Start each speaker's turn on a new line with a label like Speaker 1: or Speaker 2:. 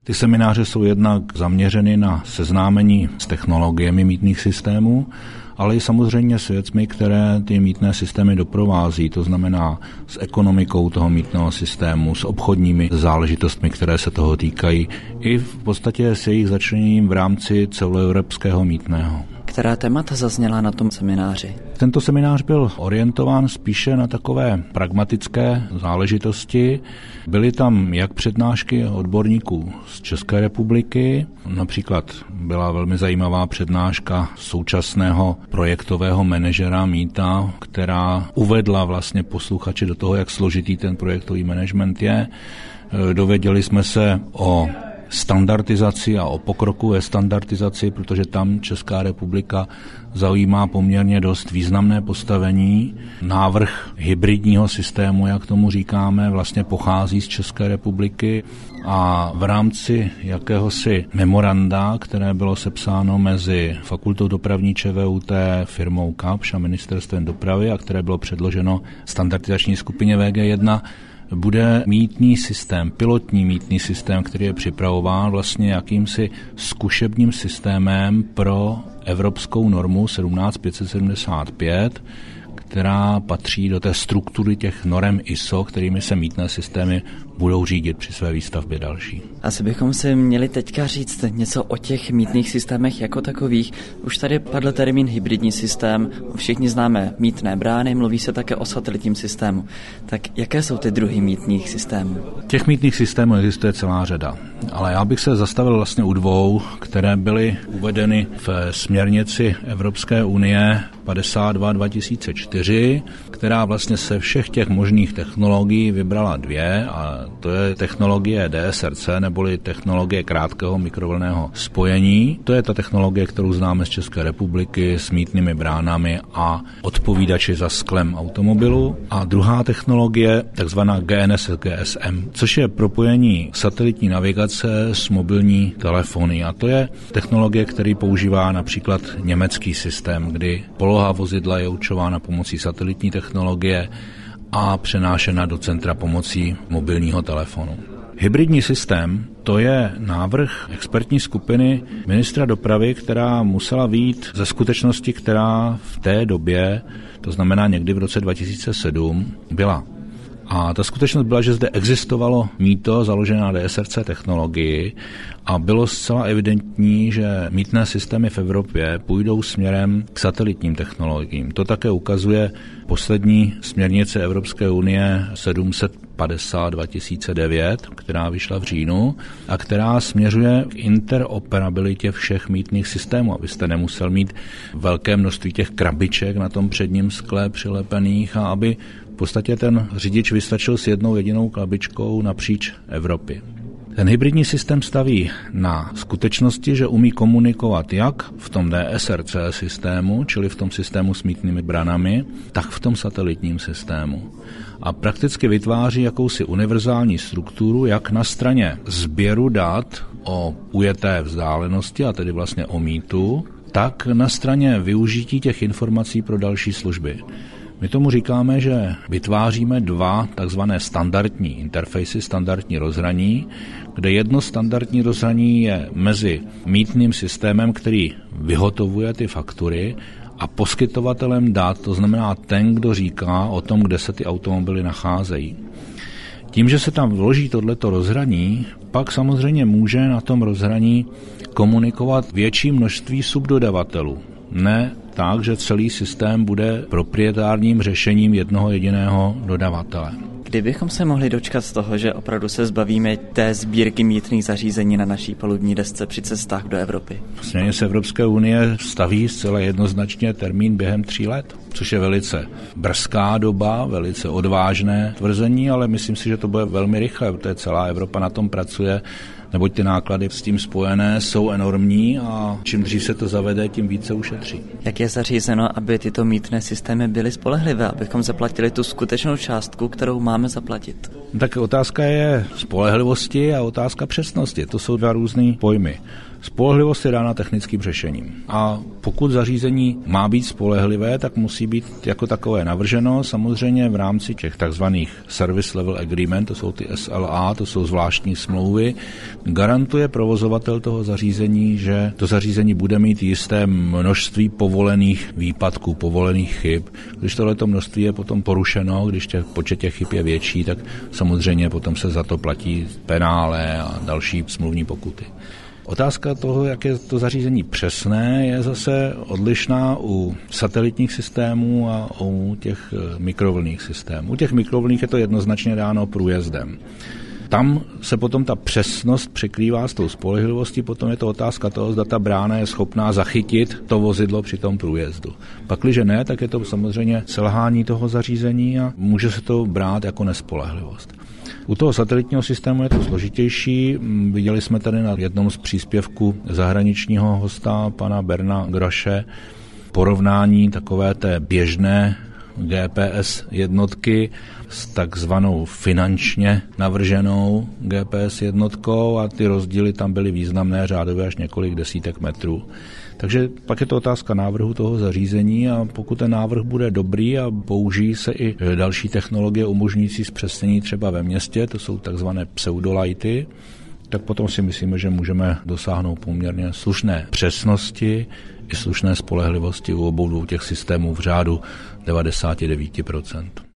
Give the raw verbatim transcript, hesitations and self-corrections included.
Speaker 1: Ty semináře jsou jednak zaměřeny na seznámení s technologiemi mýtných systémů, ale i samozřejmě s věcmi, které ty mýtné systémy doprovází, to znamená s ekonomikou toho mýtného systému, s obchodními záležitostmi, které se toho týkají, i v podstatě s jejich začleněním v rámci celoevropského mýtného.
Speaker 2: Která témata zazněla na tom semináři?
Speaker 1: Tento seminář byl orientován spíše na takové pragmatické záležitosti. Byly tam jak přednášky odborníků z České republiky, například byla velmi zajímavá přednáška současného projektového manažera mýta, která uvedla vlastně posluchače do toho, jak složitý ten projektový management je. Dověděli jsme se o standardizaci a o pokroku ve standardizaci, protože tam Česká republika zaujímá poměrně dost významné postavení. Návrh hybridního systému, jak tomu říkáme, vlastně pochází z České republiky a v rámci jakéhosi memoranda, které bylo sepsáno mezi Fakultou dopravní ČVUT, firmou Kapsch a Ministerstvem dopravy a které bylo předloženo standardizační skupině V G jedna, bude mýtný systém, pilotní mýtný systém, který je připravován vlastně jakýmsi zkušebním systémem pro evropskou normu sedmnáct pět set sedmdesát pět, která patří do té struktury těch norem I S O, kterými se mýtné systémy budou řídit při své výstavbě další.
Speaker 2: Asi bychom si měli teďka říct něco o těch mýtných systémech jako takových. Už tady padl termín hybridní systém, všichni známe mýtné brány, mluví se také o satelitním systému. Tak jaké jsou ty druhy mýtných systémů?
Speaker 1: Těch mýtných systémů existuje celá řada, ale já bych se zastavil vlastně u dvou, které byly uvedeny v směrnici Evropské unie padesát dva dva tisíce čtyři, která vlastně se všech těch možných technologií vybrala dvě, a to je technologie D S R C, neboli technologie krátkého mikrovlnného spojení. To je ta technologie, kterou známe z České republiky s mýtnými bránami a odpovídači za sklem automobilu. A druhá technologie, takzvaná G N S S G S M, což je propojení satelitní navigace s mobilní telefony. A to je technologie, který používá například německý systém, kdy poloha vozidla je určována pomocí satelitní technologie a přenášena do centra pomocí mobilního telefonu. Hybridní systém, to je návrh expertní skupiny ministra dopravy, která musela vyjít ze skutečnosti, která v té době, to znamená někdy v roce dva tisíce sedm, byla. A ta skutečnost byla, že zde existovalo mýto založené na D S R C technologii a bylo zcela evidentní, že mýtné systémy v Evropě půjdou směrem k satelitním technologiím. To také ukazuje poslední směrnice Evropské unie sedm set padesát dva tisíce devět, která vyšla v říjnu a která směřuje k interoperabilitě všech mýtných systémů, abyste nemusel mít velké množství těch krabiček na tom předním skle přilepených a aby v podstatě ten řidič vystačil s jednou jedinou krabičkou napříč Evropy. Ten hybridní systém staví na skutečnosti, že umí komunikovat jak v tom D S R C systému, čili v tom systému s mýtnými branami, tak v tom satelitním systému. A prakticky vytváří jakousi univerzální strukturu, jak na straně sběru dat o ujeté vzdálenosti, a tedy vlastně o mýtu, tak na straně využití těch informací pro další služby. My tomu říkáme, že vytváříme dva takzvané standardní interfejsy, standardní rozhraní, kde jedno standardní rozhraní je mezi mýtným systémem, který vyhotovuje ty faktury, a poskytovatelem dat, to znamená ten, kdo říká o tom, kde se ty automobily nacházejí. Tím, že se tam vloží tohleto rozhraní, pak samozřejmě může na tom rozhraní komunikovat větší množství subdodavatelů. Ne tak, že celý systém bude proprietárním řešením jednoho jediného dodavatele.
Speaker 2: Kdybychom se mohli dočkat z toho, že opravdu se zbavíme té sbírky mýtných zařízení na naší palubní desce při cestách do Evropy?
Speaker 1: Směrnice Evropské unie staví zcela jednoznačně termín během tří let, což je velice brzká doba, velice odvážné tvrzení, ale myslím si, že to bude velmi rychle, protože celá Evropa na tom pracuje, neboť ty náklady s tím spojené jsou enormní a čím dřív se to zavede, tím více ušetří.
Speaker 2: Jak je zařízeno, aby tyto mýtné systémy byly spolehlivé, abychom zaplatili tu skutečnou částku, kterou máme zaplatit?
Speaker 1: Tak otázka je spolehlivosti a otázka přesnosti. To jsou dva různé pojmy. Spolehlivost je dána technickým řešením. A pokud zařízení má být spolehlivé, tak musí být jako takové navrženo. Samozřejmě v rámci těch takzvaných Service Level Agreement, to jsou ty S L A, to jsou zvláštní smlouvy, garantuje provozovatel toho zařízení, že to zařízení bude mít jisté množství povolených výpadků, povolených chyb. Když tohleto množství je potom porušeno, když těch počet těch chyb je větší, tak samozřejmě potom se za to platí penále a další smluvní pokuty. Otázka toho, jak je to zařízení přesné, je zase odlišná u satelitních systémů a u těch mikrovlnných systémů. U těch mikrovlnných je to jednoznačně dáno průjezdem. Tam se potom ta přesnost překrývá s tou spolehlivostí, potom je to otázka toho, zda ta brána je schopná zachytit to vozidlo při tom průjezdu. Pakliže ne, tak je to samozřejmě selhání toho zařízení a může se to brát jako nespolehlivost. U toho satelitního systému je to složitější. Viděli jsme tady na jednom z příspěvků zahraničního hosta, pana Berna Graše, porovnání takové té běžné G P S jednotky s takzvanou finančně navrženou G P S jednotkou a ty rozdíly tam byly významné, řádově až několik desítek metrů. Takže pak je to otázka návrhu toho zařízení a pokud ten návrh bude dobrý a použijí se i další technologie umožňující zpřesnění třeba ve městě, to jsou takzvané pseudolighty, tak potom si myslíme, že můžeme dosáhnout poměrně slušné přesnosti i slušné spolehlivosti u obou dvou těch systémů v řádu devadesát devět procent.